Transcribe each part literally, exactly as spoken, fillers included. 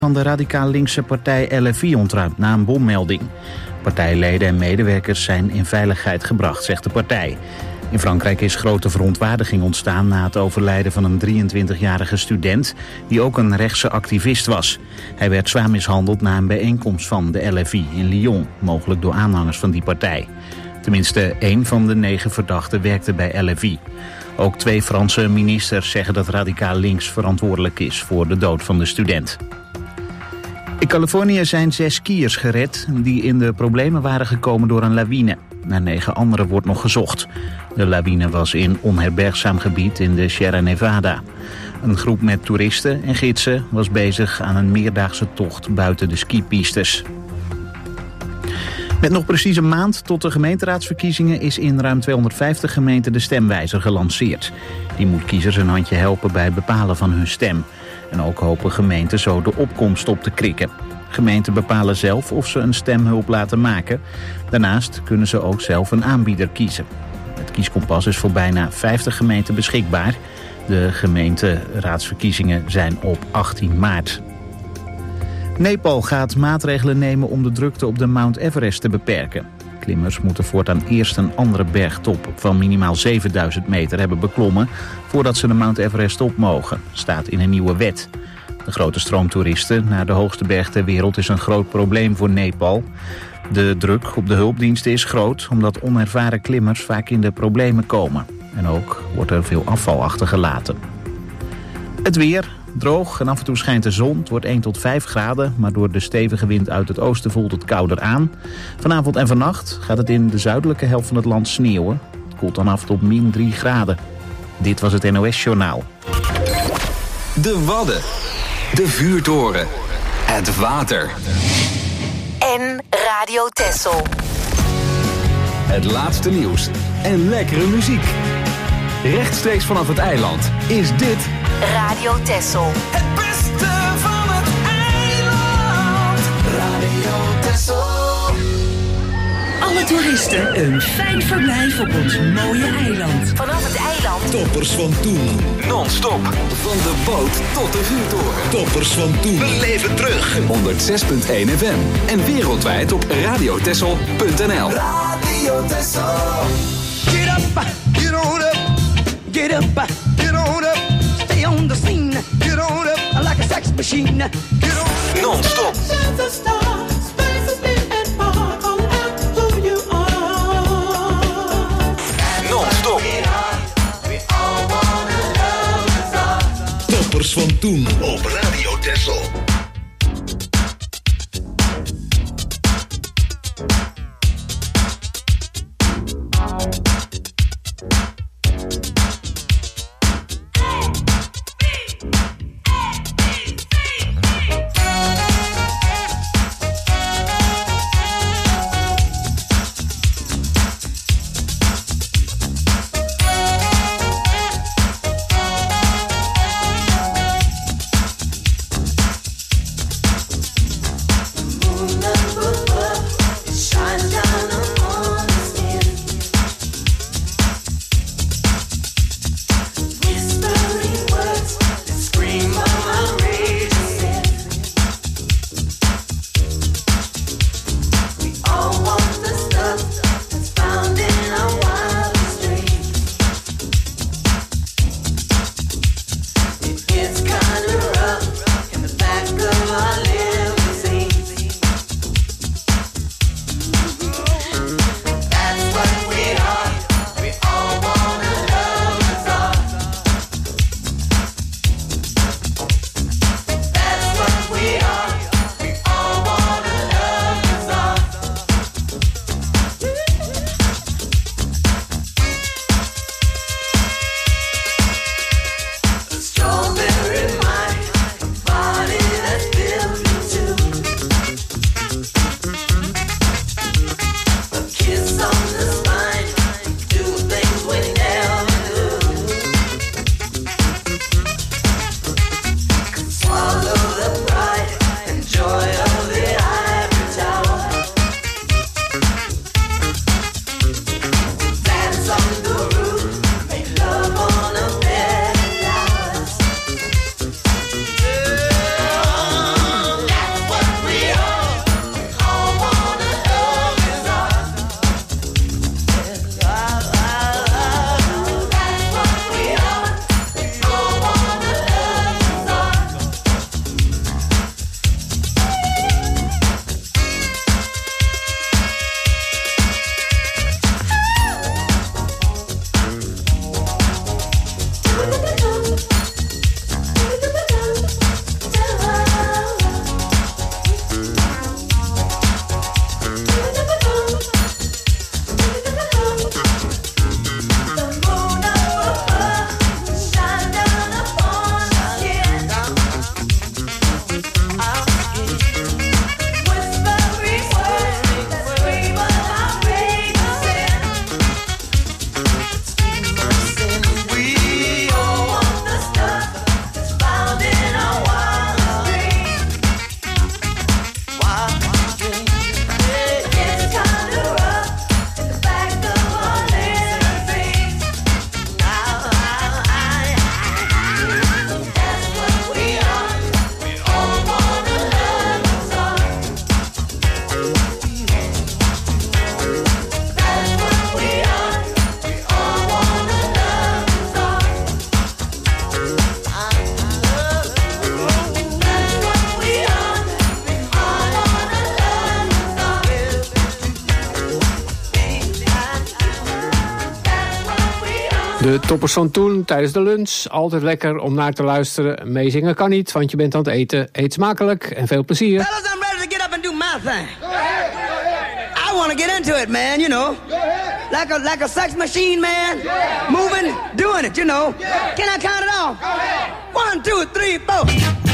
van de radicaal linkse partij L F I ontruimd na een bommelding. Partijleden en medewerkers zijn in veiligheid gebracht, zegt de partij. In Frankrijk is grote verontwaardiging ontstaan na het overlijden van een drieëntwintigjarige student die ook een rechtse activist was. Hij werd zwaar mishandeld na een bijeenkomst van de L F I in Lyon, mogelijk door aanhangers van die partij. Tenminste, één van de negen verdachten werkte bij L F I. Ook twee Franse ministers zeggen dat radicaal links verantwoordelijk is voor de dood van de student. In Californië zijn zes skiers gered die in de problemen waren gekomen door een lawine. Naar negen anderen wordt nog gezocht. De lawine was in onherbergzaam gebied in de Sierra Nevada. Een groep met toeristen en gidsen was bezig aan een meerdaagse tocht buiten de skipistes. Met nog precies een maand tot de gemeenteraadsverkiezingen is in ruim tweehonderdvijftig gemeenten de stemwijzer gelanceerd. Die moet kiezers een handje helpen bij het bepalen van hun stem. En ook hopen gemeenten zo de opkomst op te krikken. Gemeenten bepalen zelf of ze een stemhulp laten maken. Daarnaast kunnen ze ook zelf een aanbieder kiezen. Het kieskompas is voor bijna vijftig gemeenten beschikbaar. De gemeenteraadsverkiezingen zijn op achttien maart. Nepal gaat maatregelen nemen om de drukte op de Mount Everest te beperken. Klimmers moeten voortaan eerst een andere bergtop van minimaal zevenduizend meter hebben beklommen voordat ze de Mount Everest op mogen, staat in een nieuwe wet. De grote stroom toeristen naar de hoogste berg ter wereld is een groot probleem voor Nepal. De druk op de hulpdiensten is groot omdat onervaren klimmers vaak in de problemen komen. En ook wordt er veel afval achtergelaten. Het weer, droog en af en toe schijnt de zon. Het wordt één tot vijf graden, maar door de stevige wind uit het oosten voelt het kouder aan. Vanavond en vannacht gaat het in de zuidelijke helft van het land sneeuwen. Het koelt dan af tot min drie graden. Dit was het N O S-journaal. De Wadden. De vuurtoren. Het water. En Radio Texel. Het laatste nieuws en lekkere muziek. Rechtstreeks vanaf het eiland is dit Radio Texel. Het beste van het eiland. Radio Texel. Alle toeristen een fijn verblijf op ons mooie eiland. Vanaf het eiland. Toppers van toen. non-stop. Van de boot tot de vuurtoren. Toppers van toen. We leven terug. honderdzes komma één F M. En wereldwijd op radiotessel punt n l. Radio Texel. Get up, get on up. Get up, get on up. Stay on the scene. Get on up like a sex machine. Get on. Non-stop. Non-stop. Toppers van toen op Radio Texel. De toppers van toen, tijdens de lunch. Altijd lekker om naar te luisteren. Meezingen kan niet, want je bent aan het eten. Eet smakelijk en veel plezier. Fellas, I'm ready to get up and do my thing. Go ahead, go ahead. I want to get into it, man, you know. Go ahead. Like a, like a sex machine, man. Yeah. Moving, doing it, you know. Yeah. Can I count it off? Go ahead. One, two, three, four.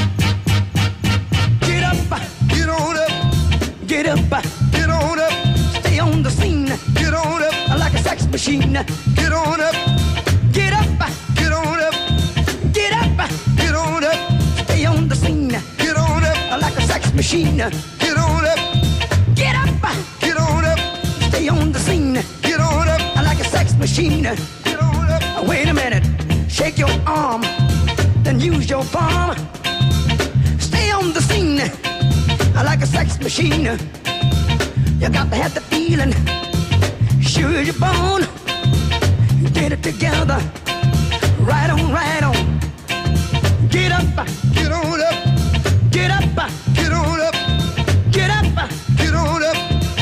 Get up, get on up. Get up, get on up. Stay on the scene. Get on up. Like a sex machine. Get on up. Get up, get on up. Get up, get on up. Stay on the scene. Get on up. Like a sex machine. Get on up. Get up, get on up. Stay on the scene. Get on up. Like a sex machine. Get on up. Wait a minute. Shake your arm. Then use your palm. Stay on the scene. Like a sex machine. You got to have the feeling. Sure you're born. Get it together. Right on, right on. Get up, get on up. Get up, get on up. Get up, get on up.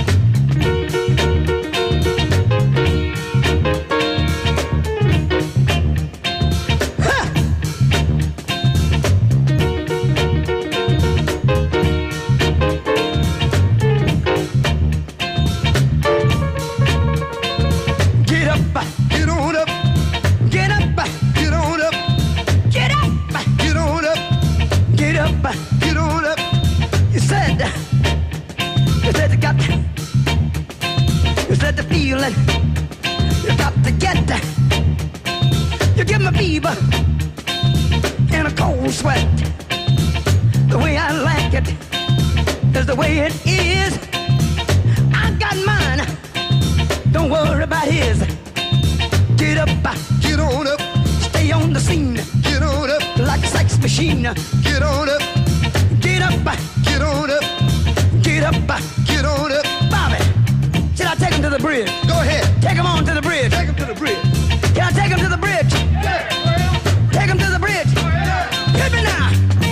Ha! Get up, get on up. Get up, get on up. Get up, get on up. Get up, get on up. You said, you said you got, you said the feeling. You got to get that. You give me fever and a cold sweat. The way I like it is the way it is. I got mine. Don't worry about his. Get up, get on up. Stay on the scene. Get on up. Like a sex machine. Get on up. Get up, get on up. Get up, get on up. Bobby, should I take him to the bridge? Go ahead. Take him on to the bridge. Take him to the bridge. Can I take him to the bridge? Yeah. Take him to the bridge. Yeah. Hit me now.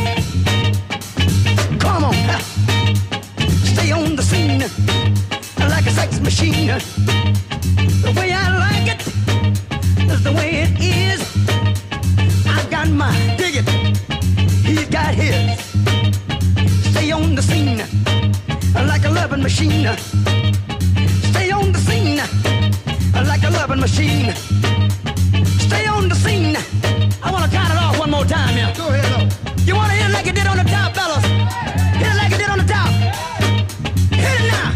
Come on. Stay on the scene. Like a sex machine. The way I like it is the way it is. I got mine. Dig it. He's got his. Stay on the scene like a loving machine. Stay on the scene like a loving machine. Stay on the scene. I want to count it off one more time here. Go ahead, on. You want to hit it like it did on the top, fellas? Hit it like it did on the top. Hit it now.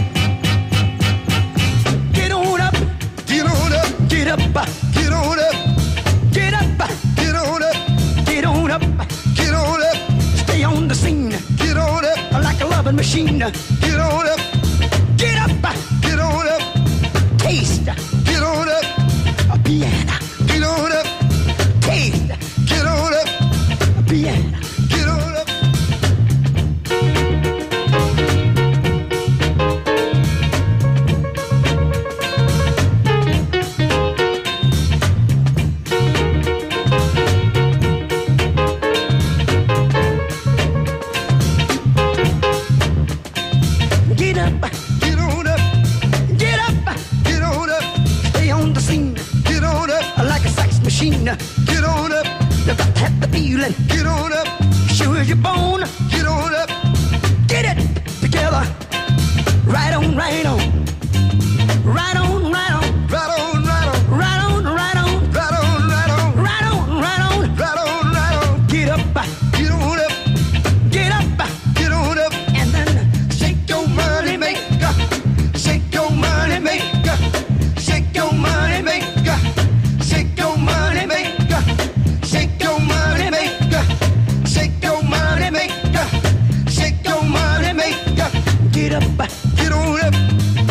Get on up. Get on up. Get up. Get on up. Get up. Get on up. Get on up. Get on up. Stay on the scene. Get on up. Like a loving machine. Get on up. Get up. Get on up. Taste. Get on up. A piano. Get on up. Taste. Get on up. A piano. Get on up. Get up, get on up, get up, get on up. Stay on the scene, get on up. Like a sex machine, get on up. You got to have the feeling, get on up. Sure as you're born, get on up. Get it together, right on, right on. Right on, right on, right on, right on, right on, right on, right on, right on, right on, right on, right on, right on. Get up, get on up, get up, get on up, and then shake your money maker, shake your money maker, shake your money maker, shake your money maker, shake your money maker, shake your money maker, shake your money maker. Get up, get on up.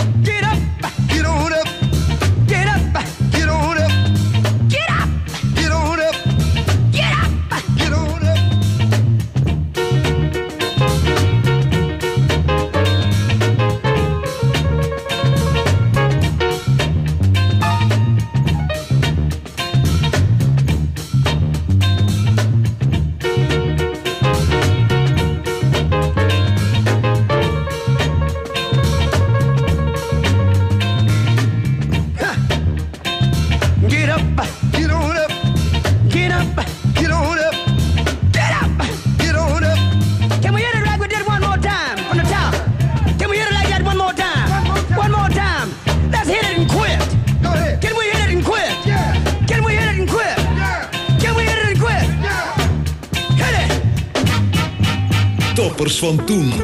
toppers van toen.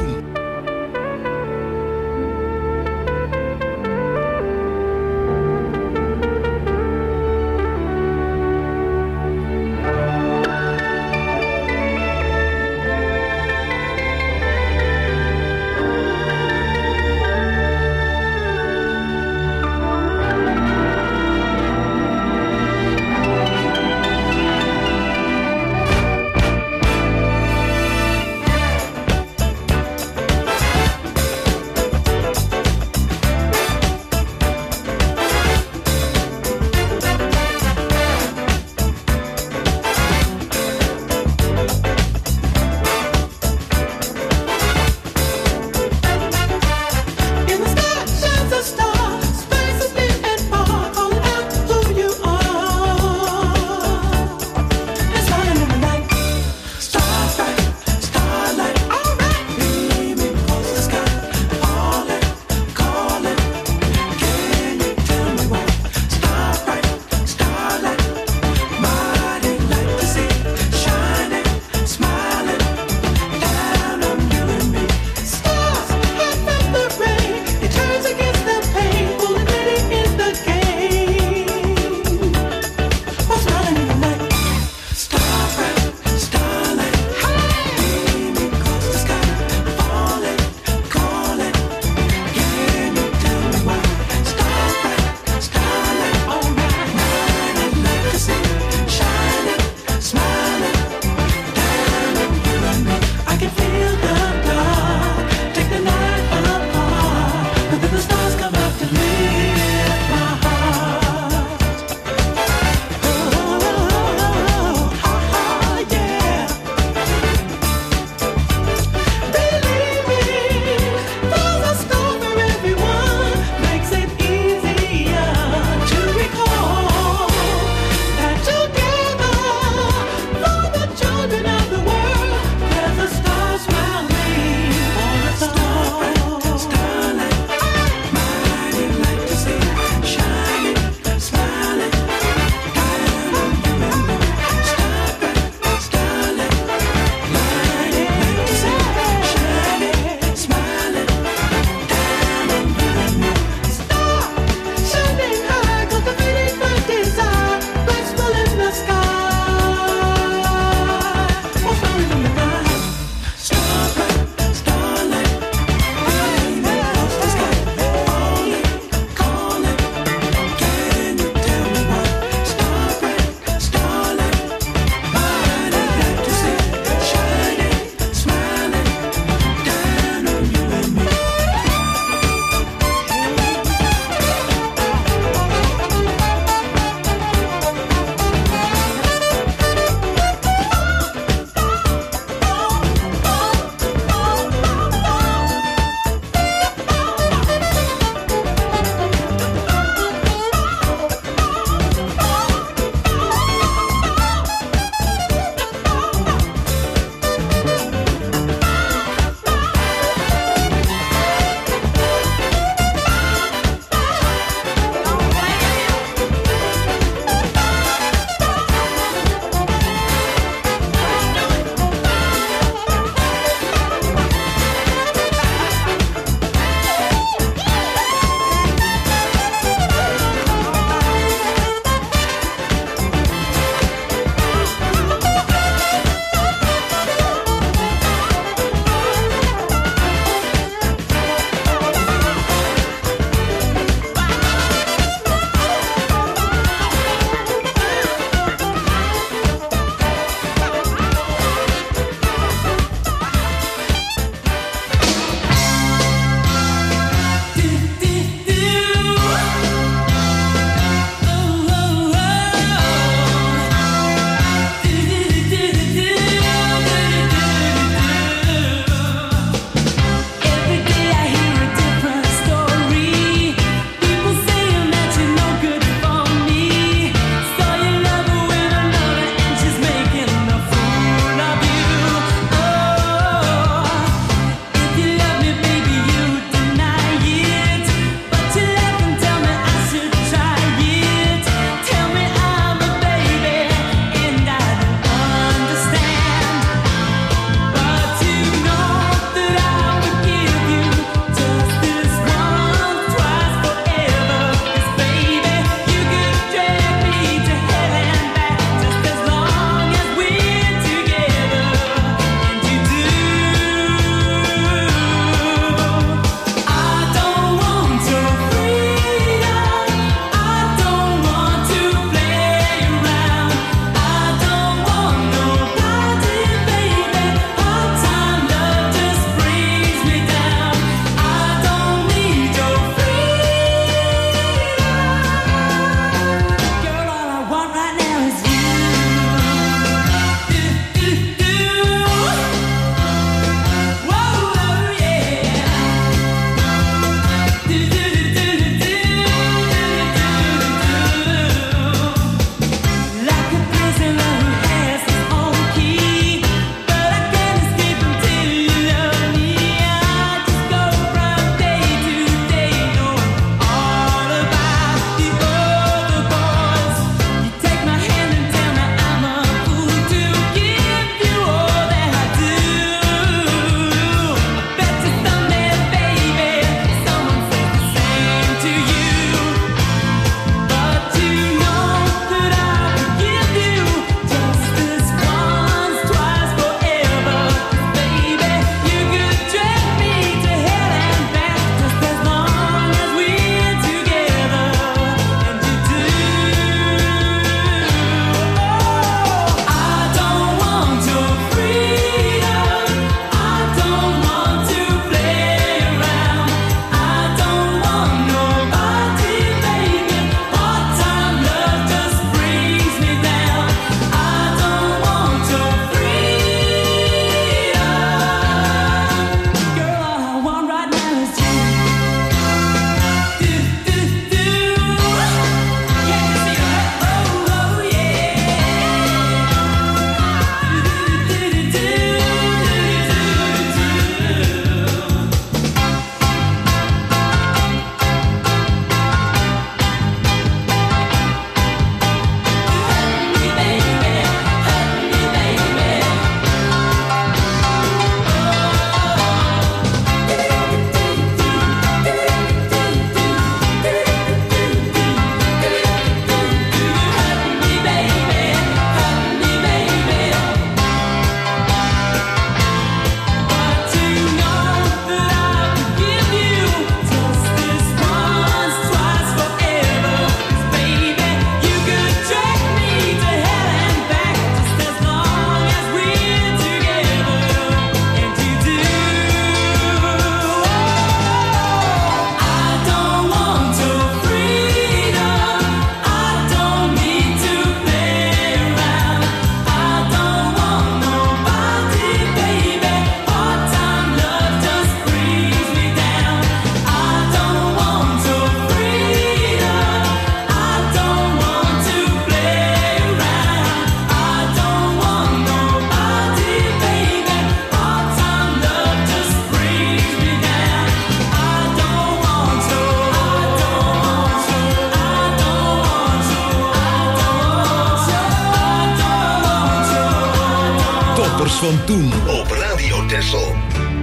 Van toen op Radio Texel.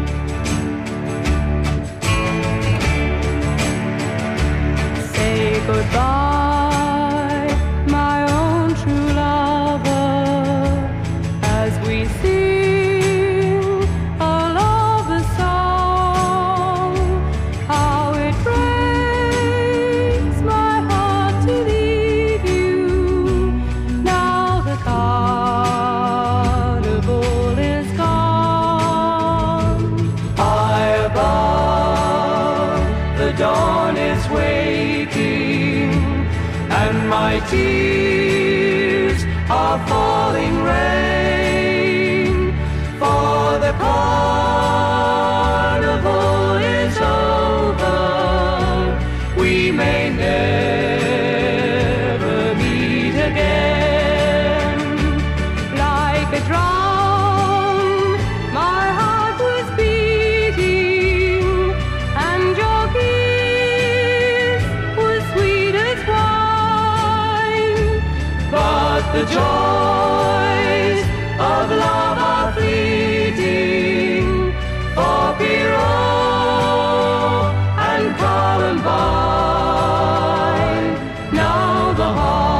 Say goodbye, my own true lover, as we sing a love song. How it breaks my heart to leave you. Now the carnival is gone. High above, the dawn is waking, and my tears are falling rain. For the carnival is over, we may never meet again. Like a drum, my heart was beating, and your kiss was sweet as wine. But the joys of love are fleeting, for Pierrot and Columbine. Now the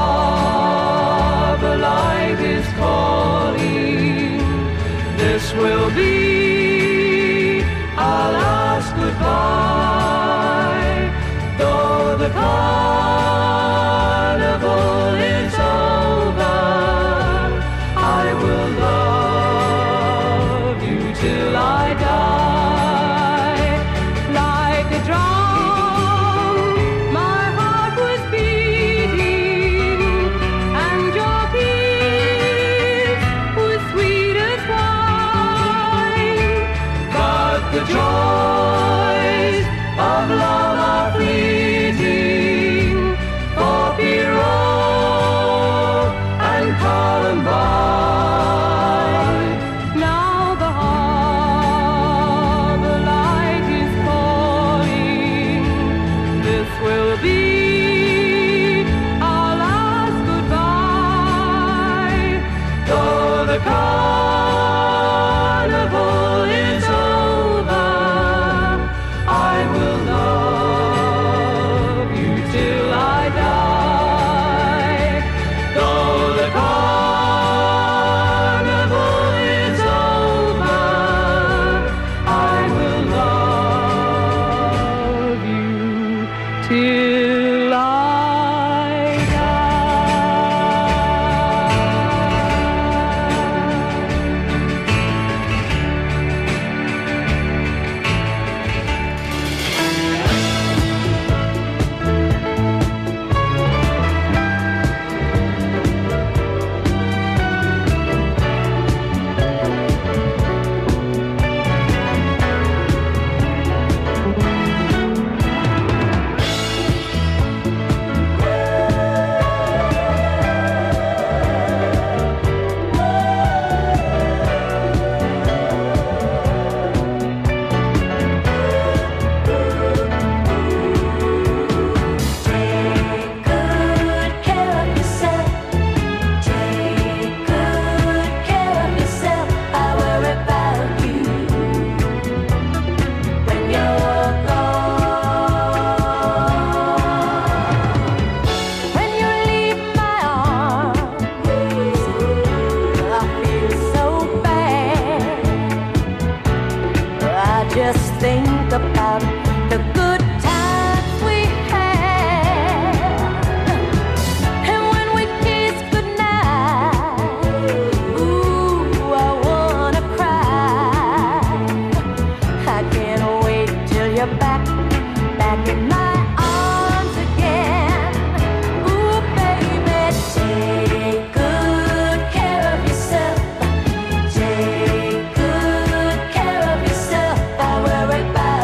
harbor light is calling. This will be our last goodbye. Though the carnival is over, I will love you till I die. Like a drum, my heart was beating, and your kiss was sweet as wine. But the joys of love are fleeting, for Pierrot and Columbine. Now the harbor light is calling. This will be our last goodbye. Though the carnival is over, I will love you till I die. Though the carnival is over, I will love you till I just think about the good times we had. And when we kissed goodnight, ooh, I wanna cry. I can't wait till you're back, back in my arms again. Ooh, baby, take good care of yourself. Take good care of yourself. I worry about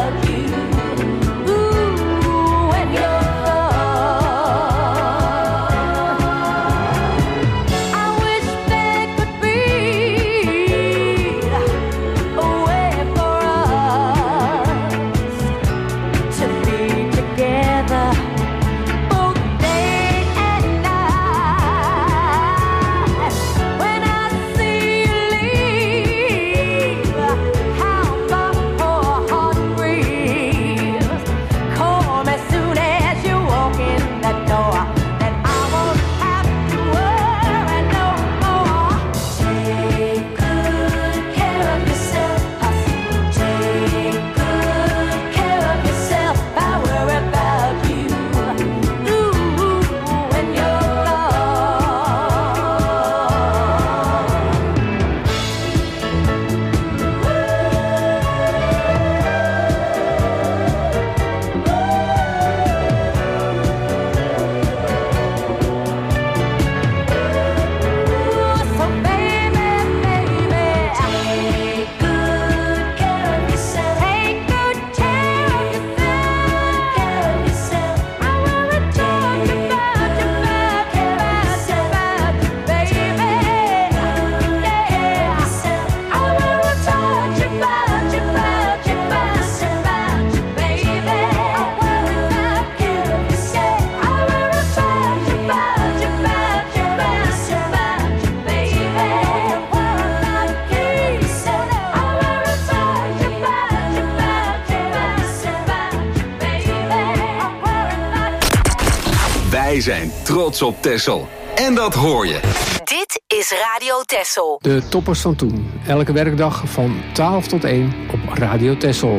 Wij zijn trots op Texel. En dat hoor je. Dit is Radio Texel. De toppers van toen. Elke werkdag van twaalf tot één op Radio Texel.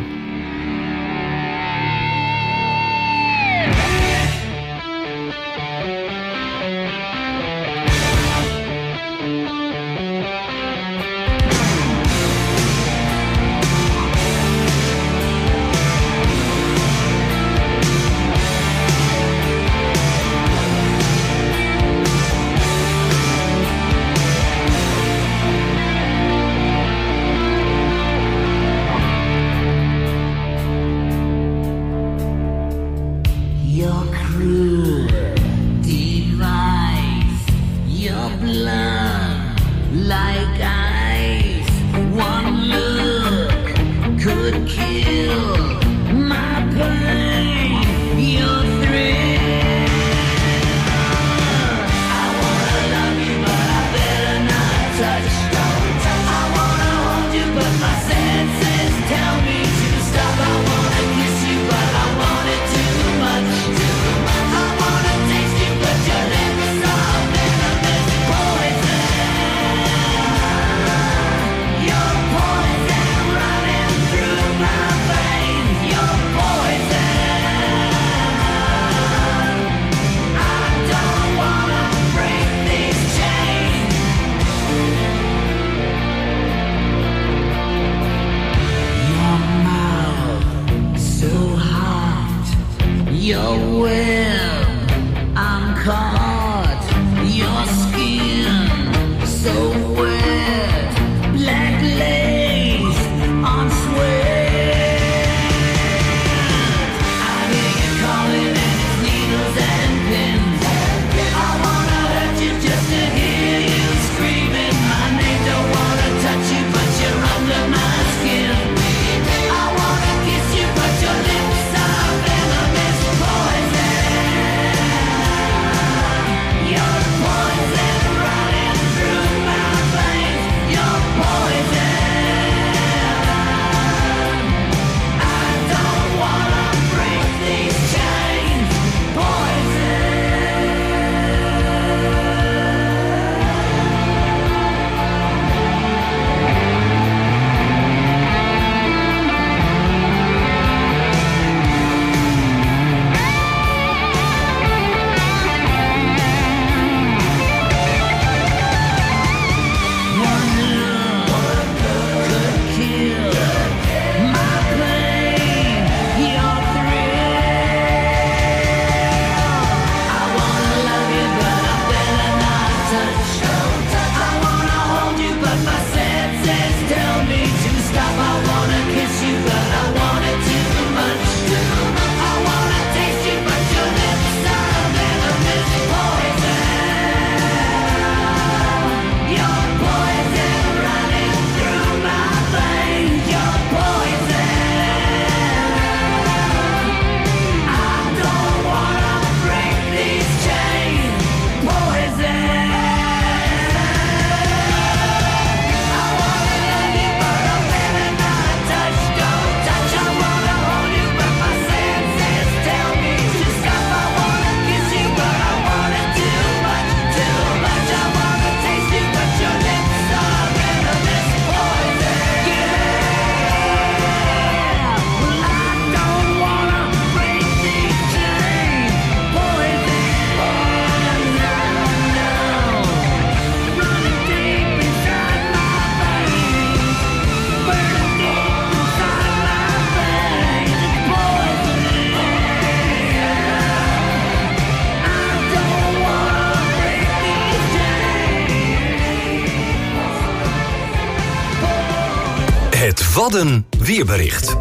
Wadden weerbericht.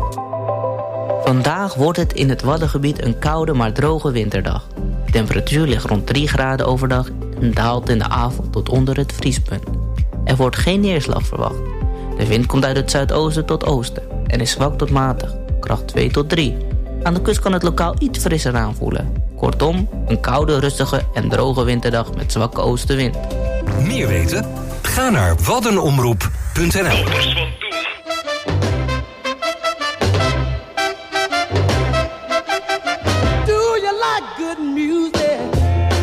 Vandaag wordt het in het Waddengebied een koude maar droge winterdag. De temperatuur ligt rond drie graden overdag en daalt in de avond tot onder het vriespunt. Er wordt geen neerslag verwacht. De wind komt uit het zuidoosten tot oosten en is zwak tot matig, kracht twee tot drie. Aan de kust kan het lokaal iets frisser aanvoelen. Kortom, een koude, rustige en droge winterdag met zwakke oostenwind. Meer weten? Ga naar waddenomroep punt n l. Do you like good music?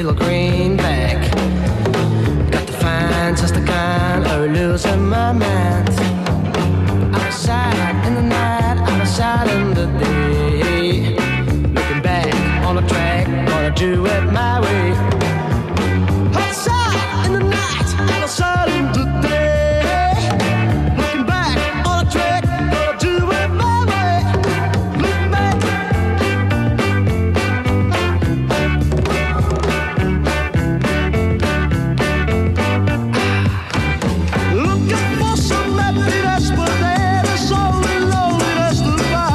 little greenback. Got to find just the kind of losing my mind. Outside in the night, outside in the day. Looking back on the track, gonna do it my way. Outside in the night, outside in the day. Looking back on the track, gonna do it my way. Looking back. Looking for some happiness, but there is only loneliness to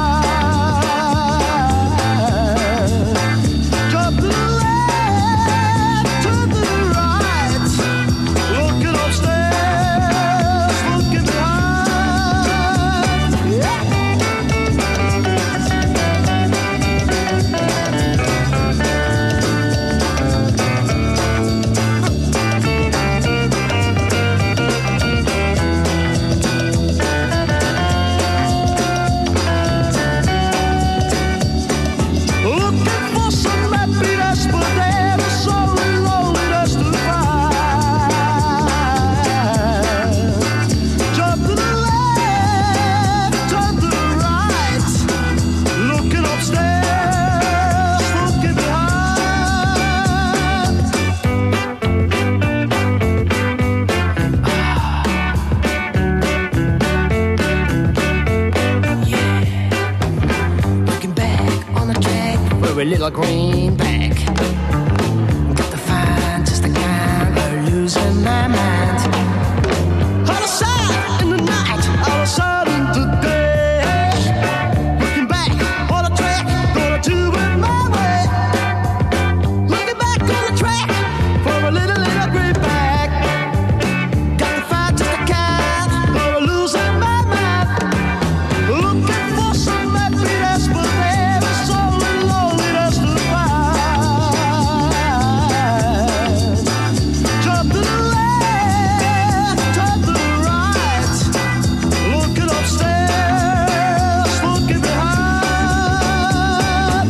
find. Drop to the left, turn to the right. Looking upstairs, looking behind. Yeah. Looking for some happiness, but there is only loneliness to find. Jump to the left, turn to the right. Looking upstairs, looking behind. Looking back on the track for a little greenback. Got to find just the kind of losing my mind. Out of sight in the night, out of sight in the day. Looking back on the track, gonna do it my way. Looking back on the track for a little, little greenback. Got to find just the kind of losing my mind. Looking for some happiness, but there is only loneliness to find. Jump to the left, turn to the right. Looking upstairs, looking behind.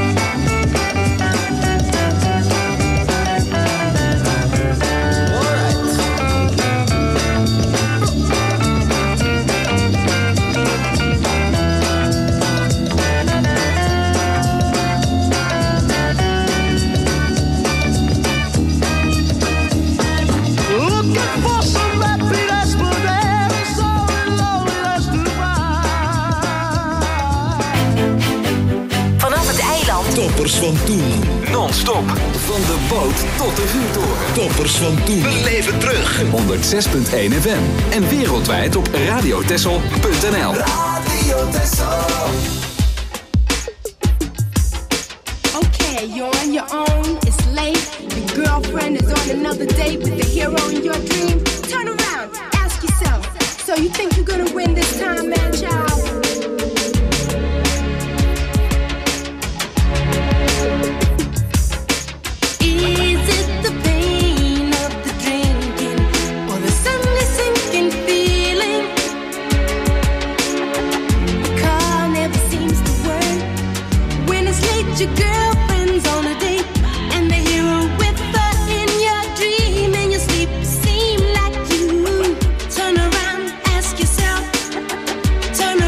All right. Looking for some happiness, but there is only loneliness to find. Vanaf het eiland Toppers van toen. Non-stop. Van de boot tot de vuurtoren. Toppers van toen. We leven terug. honderdzes punt één F M. En wereldwijd op radiotessel punt n l. Radio Tessel. Okay, you're on your own, it's late. Your girlfriend is on another date with the hero in your dream. Turn around, ask yourself, so you think you're gonna win this time, man, child? Is it the pain of the drinking or the suddenly sinking feeling? The car never seems to work. When it's late, your girlfriend's on a date, and the hero with her in your dream. In your sleep, seem like you. Turn around, ask yourself. Turn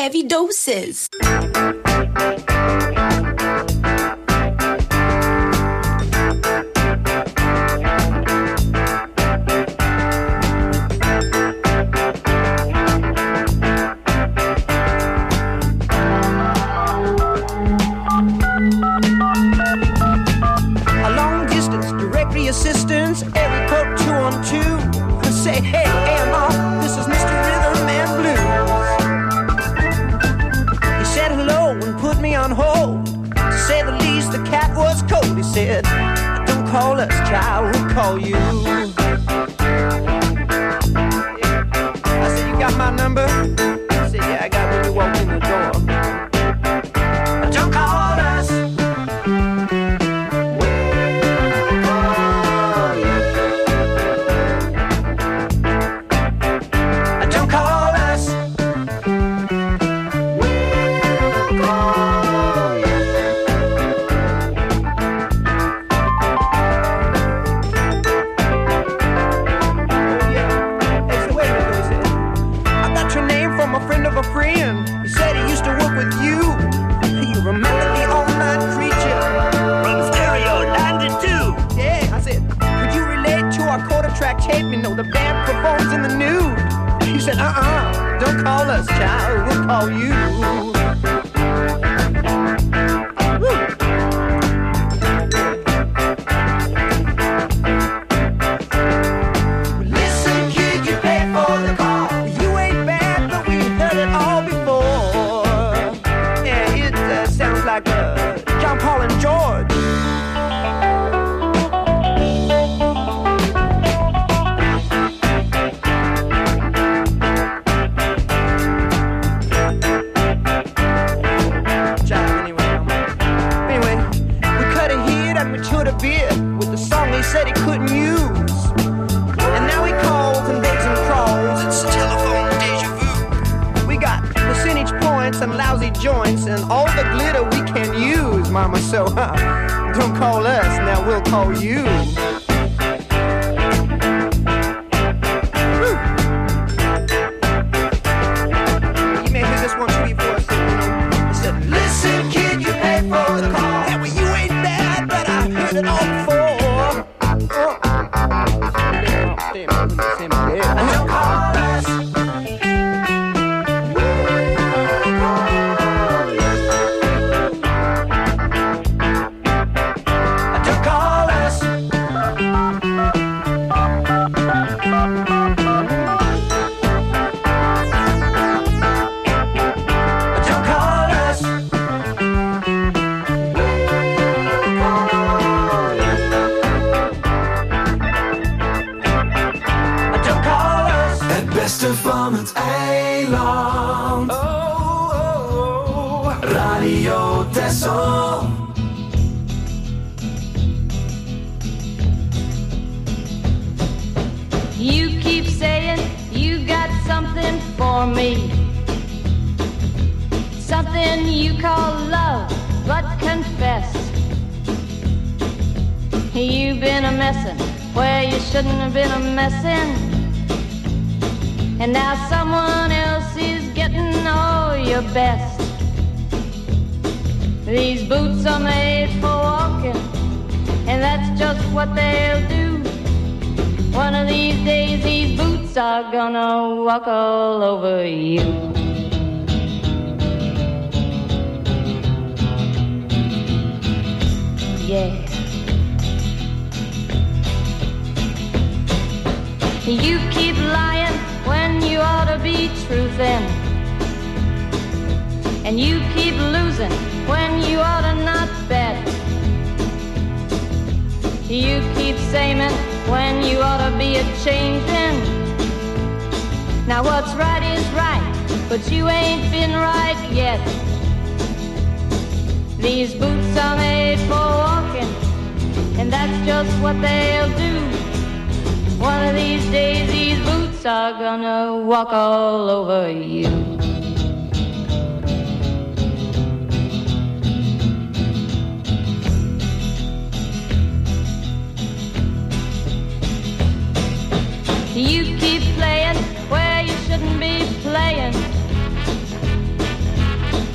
heavy doses. Assistance, every code two on two. Say, hey, A M R, this is Mister Rhythm and Blues. He said hello and put me on hold. To say the least, the cat was cold. He said, don't call us, child, we'll call you. I said, you got my number? He said, yeah, I got when you walked in the door. Don't call us. Tape, you know, the band performs in the nude. He said, uh-uh, don't call us, child, we'll call you. Woo. Listen, kid, you pay for the call. You ain't bad, but we heard it all before. Yeah, it uh, sounds like uh, John, Paul, and George. Said he couldn't use, and now he calls and begs and crawls. It's telephone deja vu. We got percentage points and lousy joints and all the glitter we can use, mama. So huh, don't call us, now we'll call you. Woo. You may hear this one tweet for us. He said, listen, kid, you pay for the call. Yeah, well, you ain't bad, but I heard it all before. Don't call us. Don't call us. Don't call us. Het beste van het eiland. Oh, oh, oh. Radio Texel. You keep saying you got something for me, something you call love, but confess you've been a messin' where you shouldn't have been a messin'. And now someone else is getting all your best. These boots are made for walking, and that's just what they'll do. One of these days these boots are gonna walk all over you. Yeah. You keep lying when you ought to be truthin', and you keep losing when you ought to not bet. You keep saying when you ought to be a-changin'. Now what's right is right, but you ain't been right yet. These boots are made for walking, and that's just what they'll do. One of these days these boots are gonna walk all over you. You keep playing where you shouldn't be playing,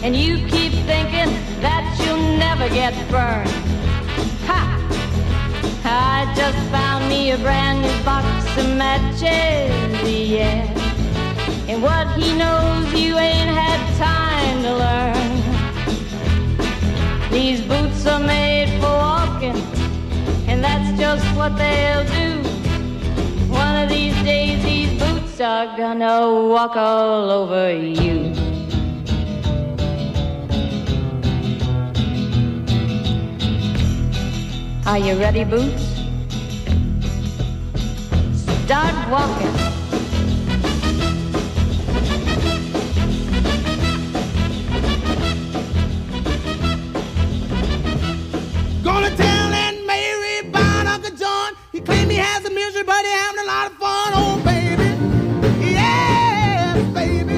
and you keep thinking that you'll never get burned. Ha! I just found me a brand new box of matches, yeah. And what he knows you ain't had time to learn. These boots are made for walking, and that's just what they'll do. One of these days these boots are gonna walk all over you. Are you ready, Boots? Start walking. Gonna tell Aunt Mary about Uncle John. He claimed he has a misery, but he having a lot of fun. Oh, baby. Yeah, baby.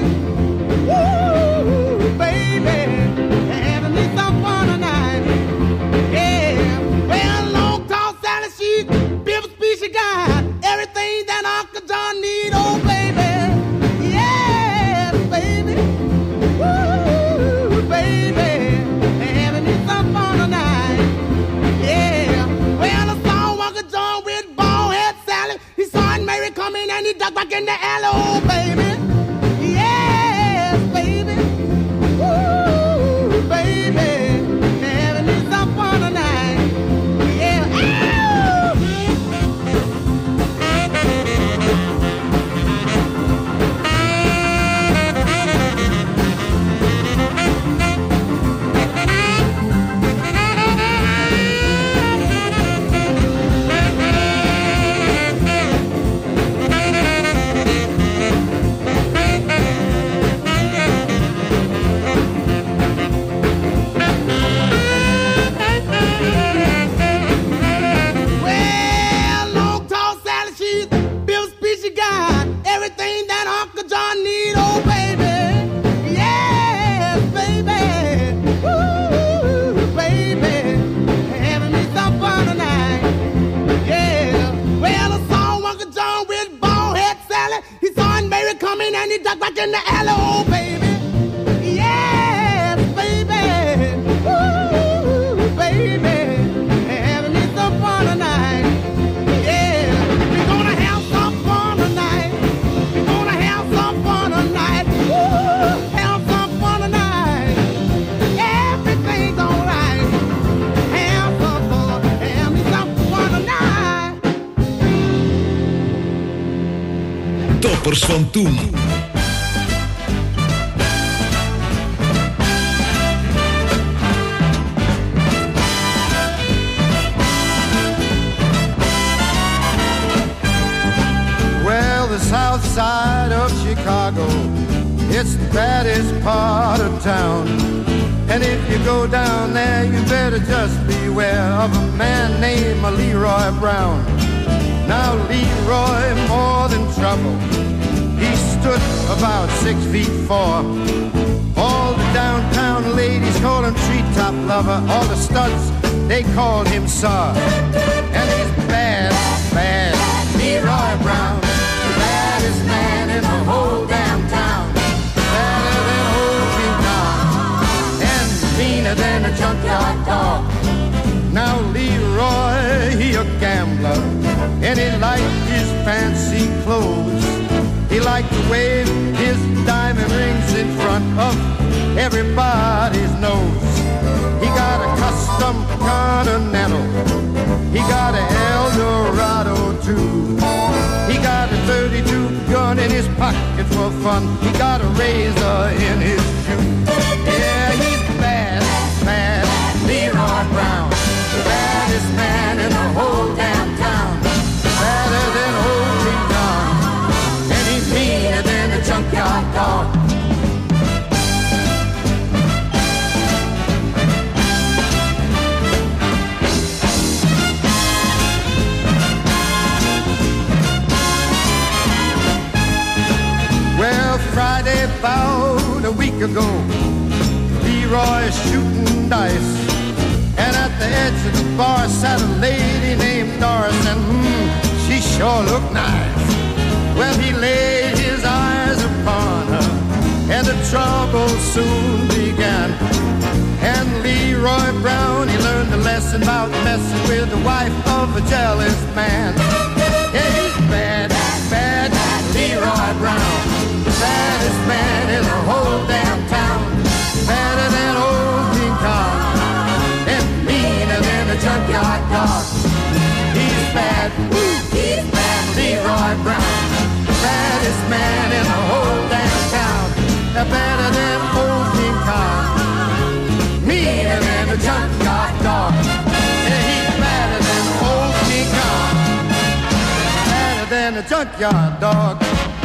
Woo, baby. Having me some fun tonight. Yeah. Well, long, tall Sally, she's Bill Species got everything that Uncle John need. Oh, baby. Yeah, baby. Woo, baby. Having me some fun tonight. Yeah, well, I saw Uncle John with bald head Sally. He saw Aunt Mary coming and he ducked back in the alley. Oh, baby. Yes, baby. Woo, baby. Having me some fun tonight. Yeah. Well, long, tall Sally, she's Bill Species got everything that Uncle John need. Oh, baby. Yes, baby. Woo, baby. Having me some fun tonight. Yeah. Well, I saw Uncle John with bald head Sally. He saw Aunt Mary coming and he ducked back in the alley. Oh, baby. Yes, baby. Woo, baby. Having me some fun tonight. Yeah. We're gonna have some fun tonight. We're gonna have some fun tonight. Woo, have some fun tonight. Everything's alright. Have some fun. Have me some fun tonight. Toppers van toen. Well, the south side of Chicago, it's the baddest part of town. And if you go down there, you better just beware of a man named Leroy Brown. Now Leroy, more than trouble, he stood about six feet four. All the downtown ladies call him treetop lover. All the studs, they called him Sir. And he's bad, bad, Leroy Brown, the baddest man in the whole damn town. Better than old King Kong, and meaner than a junkyard dog. Now Leroy, he a gambler, and he liked his fancy clothes. He liked to wave his diamond rings in front of everybody's nose. He got a custom Continental, he got an Eldorado too. He got a thirty-two gun in his pocket for fun. He got a razor in his shoe. Yeah, he's bad, bad, Leroy Brown, the baddest man in the whole damn town. Badder than old King Kong, and he's meaner than a junkyard dog. Well, Friday about a week ago, Leroy's shooting dice, and at the edge of the bar sat a lady named Doris, and hmm, she sure looked nice. Well, he laid his eyes upon her, and the trouble soon began. And Leroy Brown, he learned a lesson about messing with the wife of a jealous man. Yeah, he's bad, bad, Leroy Brown. The baddest man in the whole damn town. Better than old King Kong. And meaner than a junkyard dog. He's bad, woo, he's bad, Leroy Brown. The baddest man in the whole damn town. They're better than old King Kong. Meaner than a junkyard dog. Yeah, he's better than old King Kong. Better than a junkyard dog.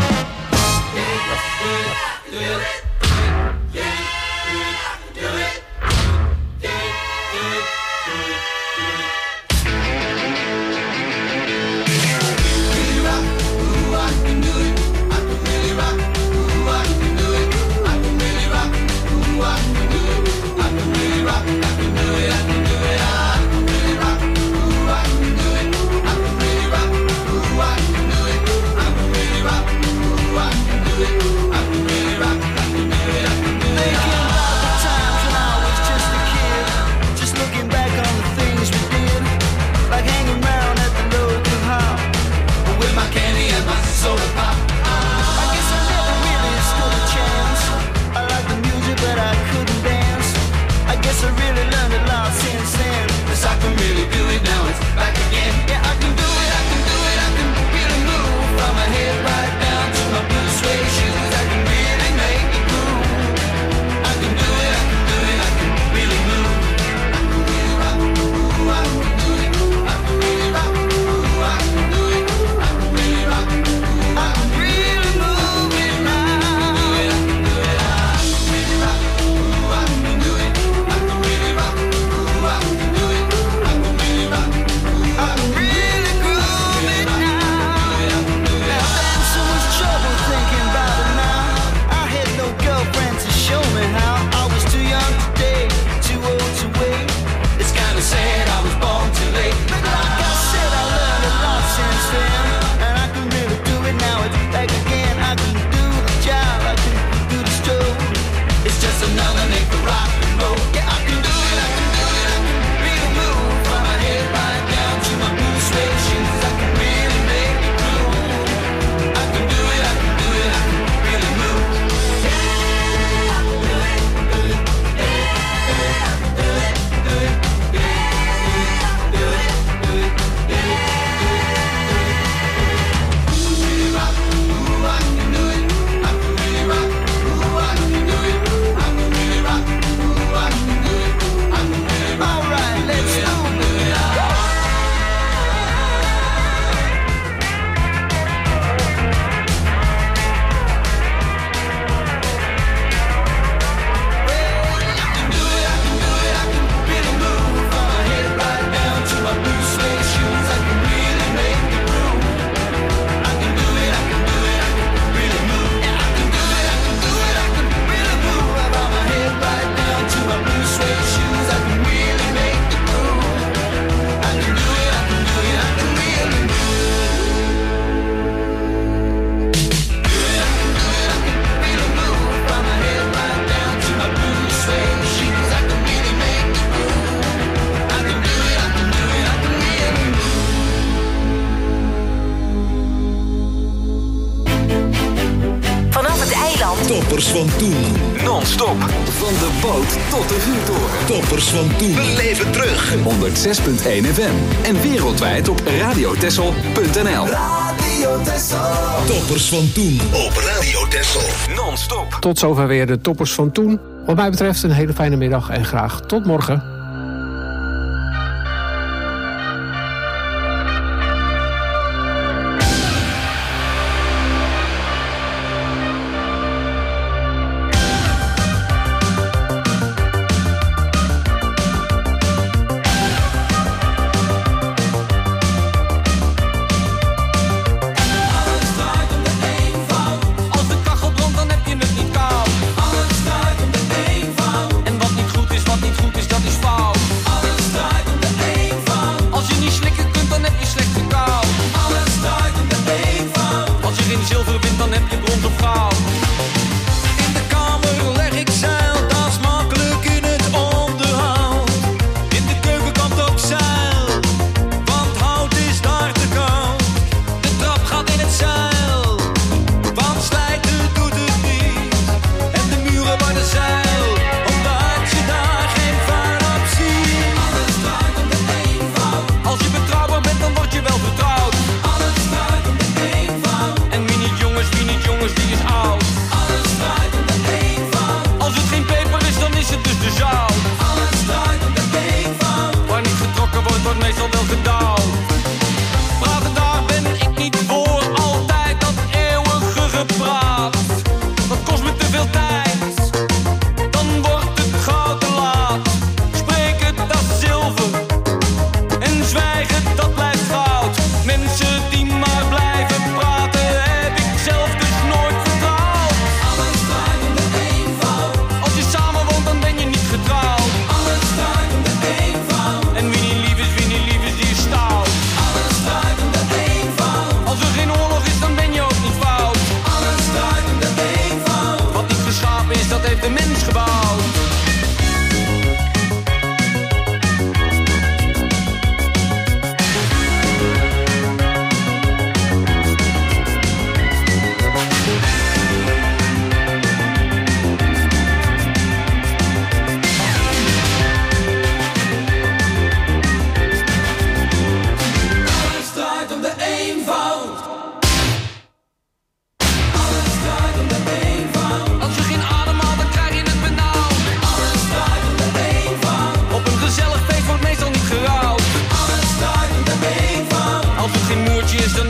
Toppers van toen. Non-stop. Van de boot tot de vuurtoren. Toppers van toen. We leven terug. honderd zes komma één F M. En wereldwijd op radio texel punt n l. Radio Texel. Toppers van toen op Radio Texel. Non-stop. Tot zover weer de toppers van toen. Wat mij betreft een hele fijne middag en graag tot morgen. En wat niet goed is, wat niet goed is, dat is fout.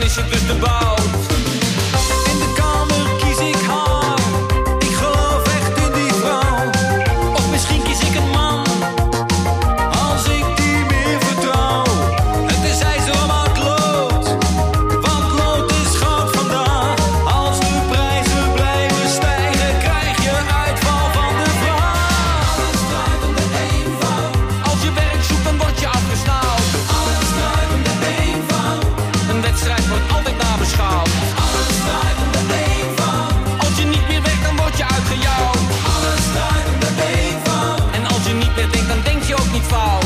is het dus de bout. In de kamer kies ik haar. Ik geloof echt in die vrouw. Of misschien kies ik een man. Als ik die meer vertrouw. Het is ijzer wat lood. Want lood is goud vandaag. Als de prijzen blijven stijgen, krijg je uitval van de vraag. Alles draait om de eenvoud. Als je werk zoekt, dan word je afgesnauwd. Alles draait om de eenvoud. Een wedstrijd wordt altijd nabeschouwd. Alles draait om de eenvoud. Als je niet meer werkt, dan word je uitgejouwd. Alles draait om de eenvoud. En als je niet meer denkt, dan denk je ook niet fout.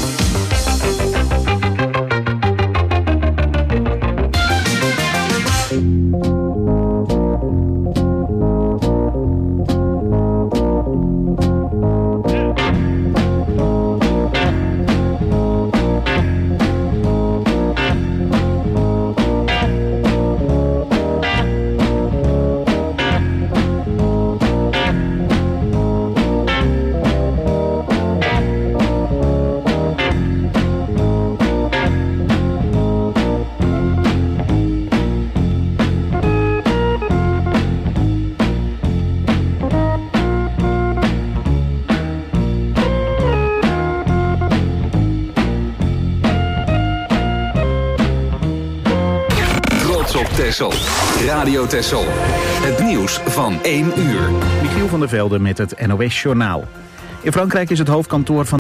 Texel. Radio Texel. Het nieuws van één uur. Michiel van der Velde met het N O S Journaal. In Frankrijk is het hoofdkantoor van